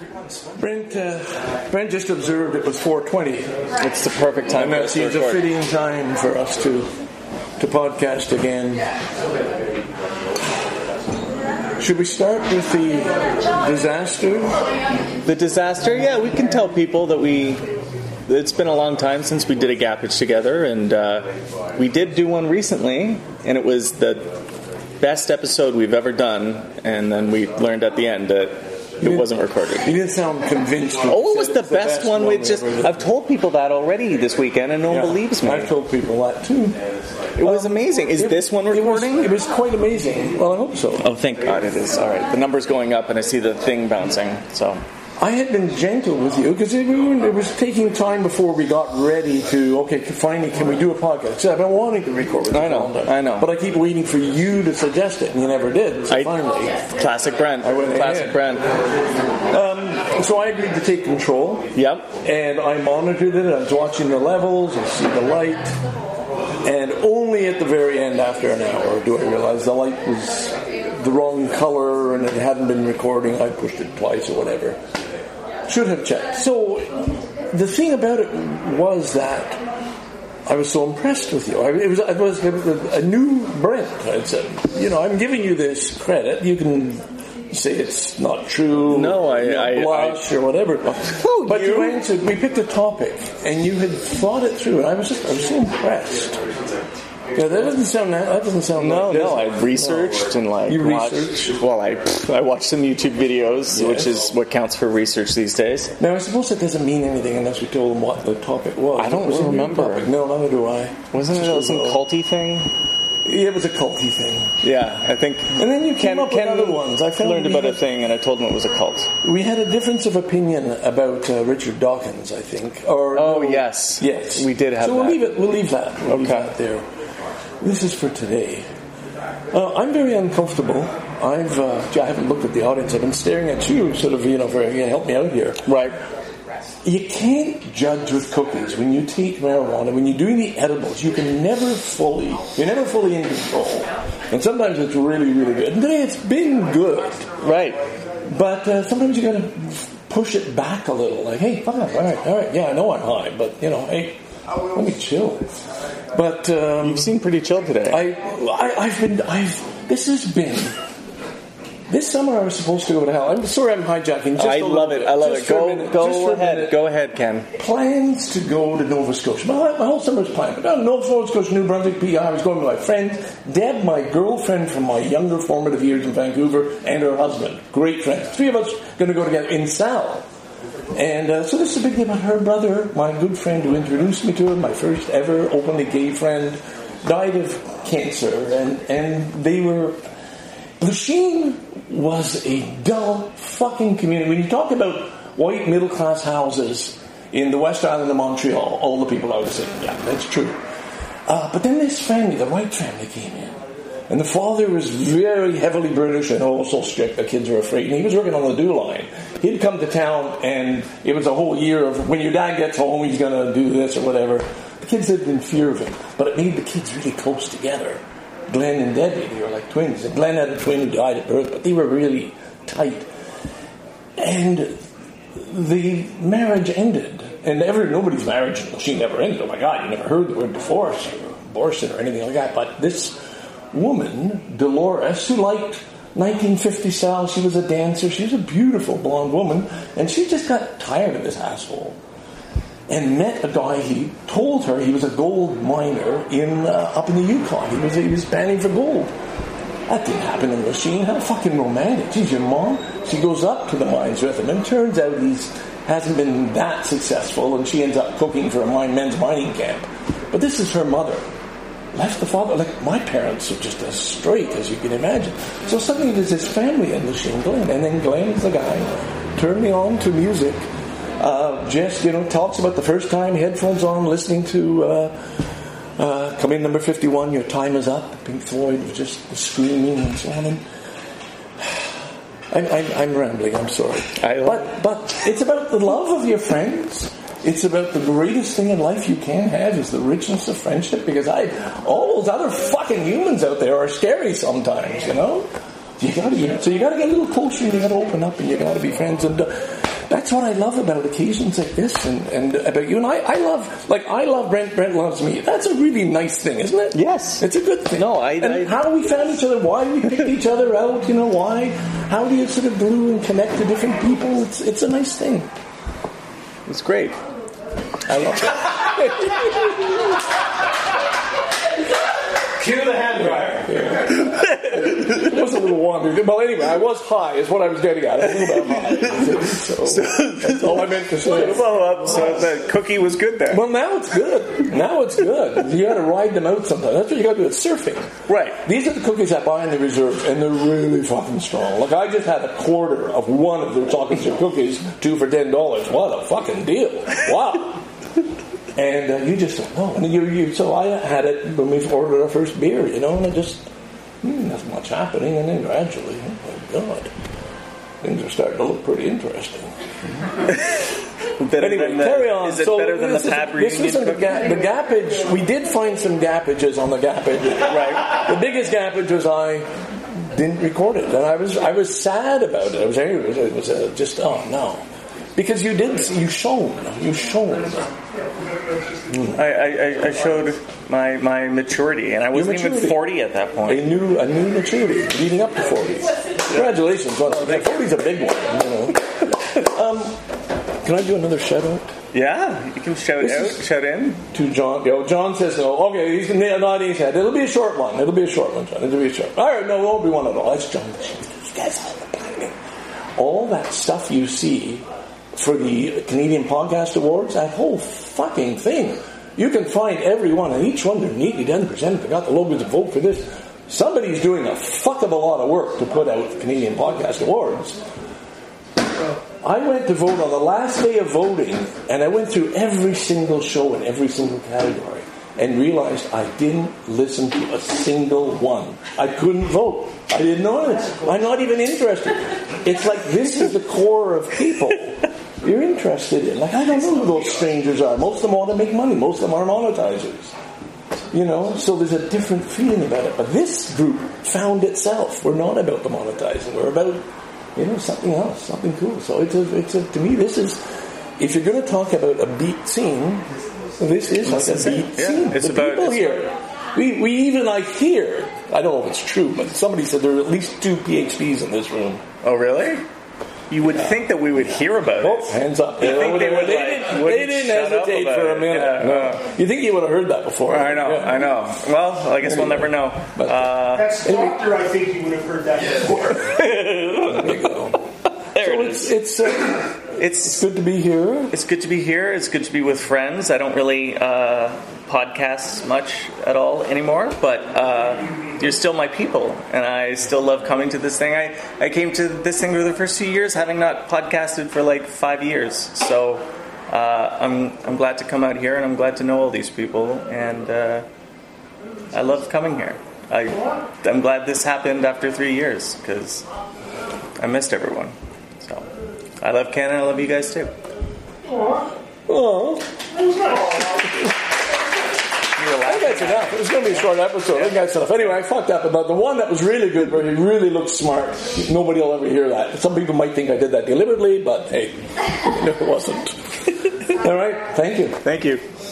Brent just observed it was 4:20. It's the perfect time. And that seems a fitting time for us to podcast again. Should we start with the disaster? The disaster? Yeah, we can tell people that it's been a long time since we did a Gappage together, and we did do one recently, and it was the best episode we've ever done, and then we learned at the end that it wasn't recorded. You didn't sound convinced. Oh, it was the best one. I've told people that already this weekend, and no one believes me. I've told people that too. It was amazing. Is this one recording? It was quite amazing. Well, I hope so. Oh, thank God it is. All right. The number's going up, and I see the thing bouncing, so... I had been gentle with you because it was taking time before we got ready to, finally, can we do a podcast? So I've been wanting to record with you. I know. But I keep waiting for you to suggest it, and you never did. So finally. Classic Brent. Classic Brent. So I agreed to take control. Yep. And I monitored it. I was watching the levels. I see the light. And only at the very end, after an hour, do I realize the light was the wrong color and it hadn't been recording. I pushed it twice or whatever. Should have checked. So the thing about it was that I was so impressed with you. It was a new Brent. I said, I'm giving you this credit. You can say it's not true. No, I blush or whatever. Oh, but you answered. We picked a topic, and you had thought it through. And I was so impressed. Yeah, that doesn't sound. No. I researched and watched. Researched? Well, I watched some YouTube videos, yes. Which is what counts for research these days. Now, I suppose it doesn't mean anything unless we told them what the topic was. I don't remember. No, neither do I. Wasn't it some culty thing? Yeah, it was a culty thing. Yeah, I think. And then you came up with other ones. I learned about a thing, and I told him it was a cult. We had a difference of opinion about Richard Dawkins, I think. Yes, we did have. So we'll leave it. We'll leave that. We'll leave that there. This is for today. I'm very uncomfortable. I haven't looked at the audience. I've been staring at you, sort of, help me out here. Right. You can't judge with cookies. When you take marijuana, when you're doing the edibles, you're never fully in control. And sometimes it's really, really good. And today it's been good. Right. But sometimes you got to push it back a little. Like, hey, fine, all right. Yeah, I know I'm high, but, hey, let me chill. But you seem pretty chill today. This summer I was supposed to go to hell. I'm sorry I'm hijacking. I love it. Go ahead, Ken. Plans to go to Nova Scotia. My whole summer's planned. But Nova Scotia, New Brunswick, PI. I was going with my friend Deb, my girlfriend from my younger formative years in Vancouver, and her husband. Great friends. Three of us going to go together in Sal. And so this is a big thing about her brother, my good friend who introduced me to her, my first ever openly gay friend, died of cancer. And they were... Lachine was a dull fucking community. When you talk about white middle-class houses in the West Island of Montreal, all the people out there say, yeah, that's true. But then this family, the White family, came in. And the father was very heavily British and so strict the kids were afraid. And he was working on the DEW line. He'd come to town and it was a whole year of when your dad gets home, he's going to do this or whatever. The kids lived in fear of him. But it made the kids really close together. Glenn and Debbie, they were like twins. And Glenn had a twin who died at birth, but they were really tight. And the marriage ended. And nobody's marriage, she never ended. Oh my God, you never heard the word divorce or abortion or anything like that. But this woman, Dolores, who liked 1950 style, she was a dancer, she was a beautiful blonde woman, and she just got tired of this asshole. And met a guy, he told her he was a gold miner up in the Yukon. He was panning for gold. That didn't happen in Lachine. How fucking romantic. Geez, your mom? She goes up to the mines with him, and turns out hasn't been that successful, and she ends up cooking for a men's mining camp. But this is her mother. Left the father, like my parents are just as straight as you can imagine. So suddenly there's this family in Lachine, Glenn, and then Glenn's the guy. Turned me on to music. Just, talks about the first time, headphones on, listening to Come In Number 51, Your Time Is Up, Pink Floyd, just screaming and so on. I'm rambling, I'm sorry. But it's about the love of your friends. It's about the greatest thing in life you can have is the richness of friendship, because all those other fucking humans out there are scary sometimes, So you gotta get a little closer, and you gotta open up, and you gotta be friends. And That's what I love about occasions like this, and about you. And I love Brent. Brent loves me. That's a really nice thing, isn't it? Yes, it's a good thing. No, how we found each other, why we picked each other out. You know why? How do you sort of glue and connect to different people? It's a nice thing. It's great. I love it. Cue the hand dryer. Yeah. It was a little wandering. Well, anyway, I was high, is what I was getting at. I was a little bit high. So that's all I meant to say. Follow up. So the cookie was good then. Well, now it's good. Now it's good. You got to ride them out sometimes. That's what you got to do. It's surfing. Right. These are the cookies I buy in the reserve, and they're really fucking strong. Like, I just had a quarter of one of their chocolate chip cookies, 2 for $10. What a fucking deal. Wow. And you just don't know. And so I had it when we ordered our first beer, and it just, nothing much happening. And then gradually, oh my God, things are starting to look pretty interesting. Anyway, carry on. Is it better than the Pab Reunion? This isn't the gappage. We did find some gappages on the gappage. Right. The biggest gappage was I didn't record it, and I was sad about it. I was angry. It was just, oh no. Because you shone. I showed my maturity, and I wasn't even 40 at that point. A new maturity, leading up to 40. Congratulations on 40's a big one. Can I do another shout out? Yeah, you can shout in to John. John says no. Okay, he's nodding his head. It'll be a short one, John. It'll be a short. All right, no, it won't be one at all. That's John. You guys all the planning. All that stuff you see for the Canadian Podcast Awards, that whole fucking thing. You can find every one, and each one they're neatly done, presented. They got the logos to vote for this. Somebody's doing a fuck of a lot of work to put out the Canadian Podcast Awards. I went to vote on the last day of voting, and I went through every single show in every single category and realized I didn't listen to a single one. I couldn't vote. I didn't know this. I'm not even interested. It's like this is the core of people you're interested in. Like, I don't know who those strangers are. Most of them want to make money. Most of them are monetizers. So there's a different feeling about it. But this group found itself. We're not about the monetizing. We're about, something else, something cool. So it's to me, this is, if you're going to talk about a beat scene, this is like a beat scene. It's the about people here. We even hear, I don't know if it's true, but somebody said there are at least 2 PhDs in this room. Oh, really? You would think that we would hear about it. Hands up. They didn't hesitate for a minute. Yeah, no. You think you would have heard that before? I know. Well, I guess we'll never know. That's Doctor, I think you would have heard that before. There you go. There it is. It's good to be here. It's good to be here. It's good to be with friends. I don't really podcast much at all anymore, but you're still my people, and I still love coming to this thing. I came to this thing for the first 2 years, having not podcasted for like 5 years. So I'm glad to come out here, and I'm glad to know all these people, and I love coming here. I'm glad this happened after 3 years, because I missed everyone. So I love Canada. I love you guys too. Oh. I think that's enough. It's going to be a short episode. I think that's enough. Anyway, I fucked up about the one that was really good, where he really looked smart. Nobody will ever hear that. Some people might think I did that deliberately, but hey, it wasn't. All right. Thank you. Thank you.